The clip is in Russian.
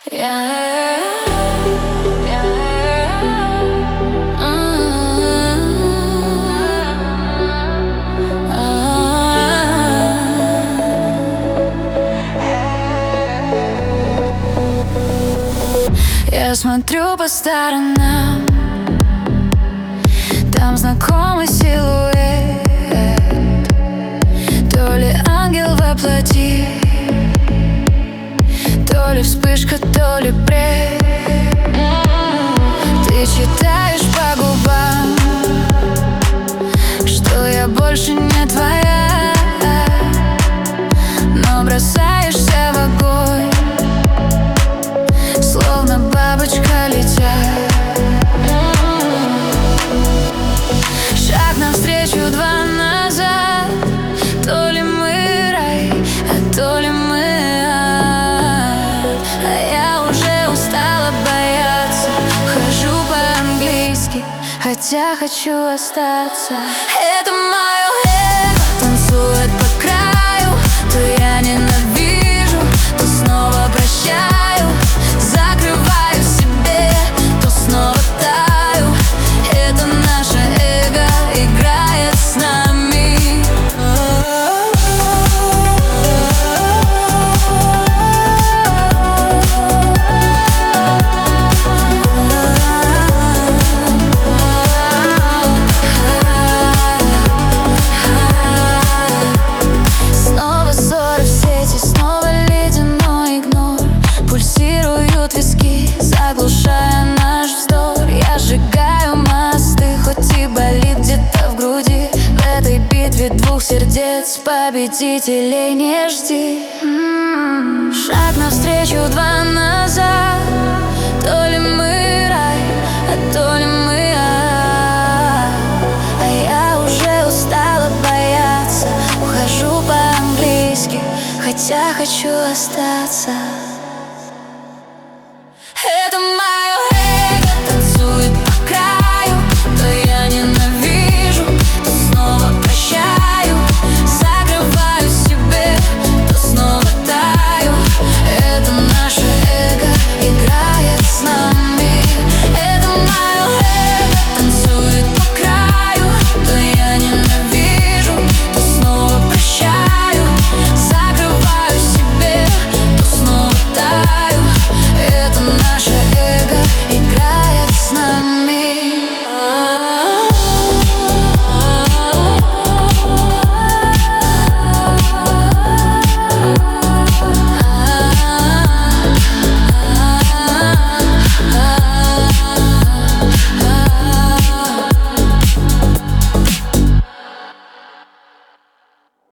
Я смотрю по сторонам, там знакомый силуэт, то ли ангел воплоти, то ли вспышка, то ли бред. Ты читаешь по губам, что я больше не твоя, но бросаешься в огонь, словно бабочка летя. Шаг навстречу, два назад. То ли мы рай, а то ли мы ад. А я уже устала бояться, хожу по-английски, хотя хочу остаться. Это мое эго танцует по краю, то я ненавижу, то снова прощаю. Закрываю в себе, то снова таю. Это наше эго играет с нами. Снова ссоры в сети, снова ледяной игнор. Пульсируют виски, заглушая наш вздор. Я сжигаю мосты, хоть и болит где-то в груди. В этой битве двух сердец победителей не жди. Шаг навстречу, два назад. То ли мы рай, а то ли мы ад. А я уже устала бояться, ухожу по-английски, хотя хочу остаться.